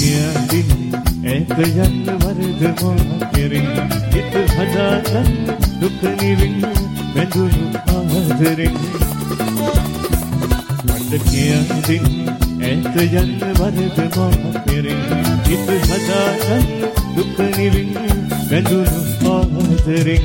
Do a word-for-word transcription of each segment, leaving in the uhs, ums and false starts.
කියදින් ඈත යන්න වරද මා කෙරෙන් හිත හදාගන්න දුක නිවින් වැඳුණු ආදරෙන් මට කියදින් ඈත යන්න වරද මා කෙරෙන් හිත හදාගන්න දුක නිවින් වැඳුණු ආදරෙන්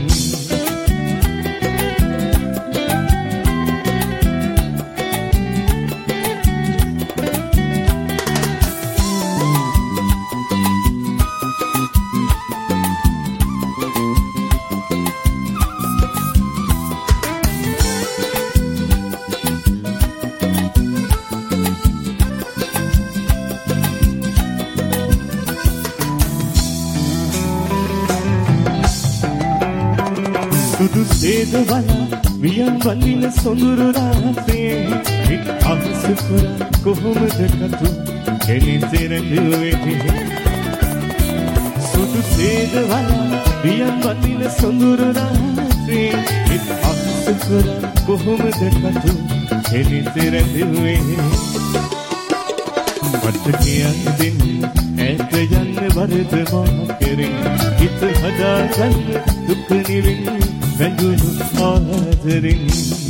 සුදු සේද වලා වියන් වඳින සොඳුරු රාත්‍රියේ හිත අහස පුරා කොහොමද කතු එනිසරදුවේ සුදු සේද වලා වියන් වඳින සොඳුරු රාත්‍රියේ හිත අහස පුරා කොහොමද කතු එනිසරදුවේ මට කියදින් ඈත යන්න වරද මා කෙරෙන් හිත හදාගන්න දුක නිවින් වැඳුණු ආදරෙන්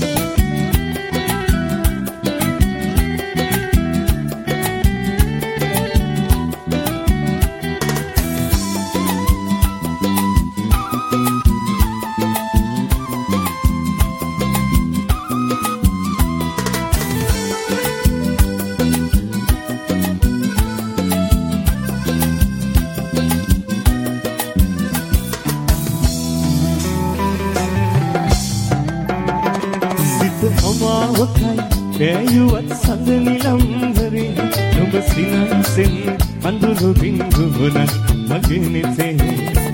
අමාවකයි පෑයුවත් සඳ නිලම්බරේ නුඹ සිනන්සෙන් අඳුරු බිංදුවනක් මගේ නෙතේ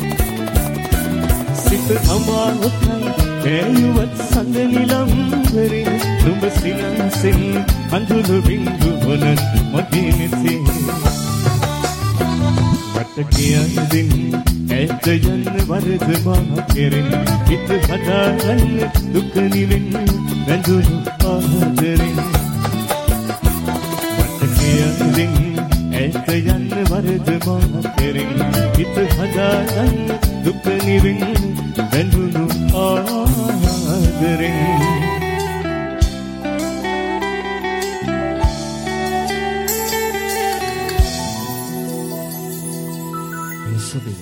සිත අමාවකයි පෑයුවත් සඳ නිලම්බරේ නුඹ සිනන්සෙන් අඳුරු බිංදුවනක් මගේ නෙතේ මට කියදින් ඈත යන්න වරද මා කෙරෙන් හිත හදාගන්න දුක නිවෙන් වැඳුණු ආදරෙන් මට කියදින් ඈත යන්න වරද මා කෙරෙන් හිත හදාගන්න දුක නිවෙන් වැඳුණු ආදරෙන්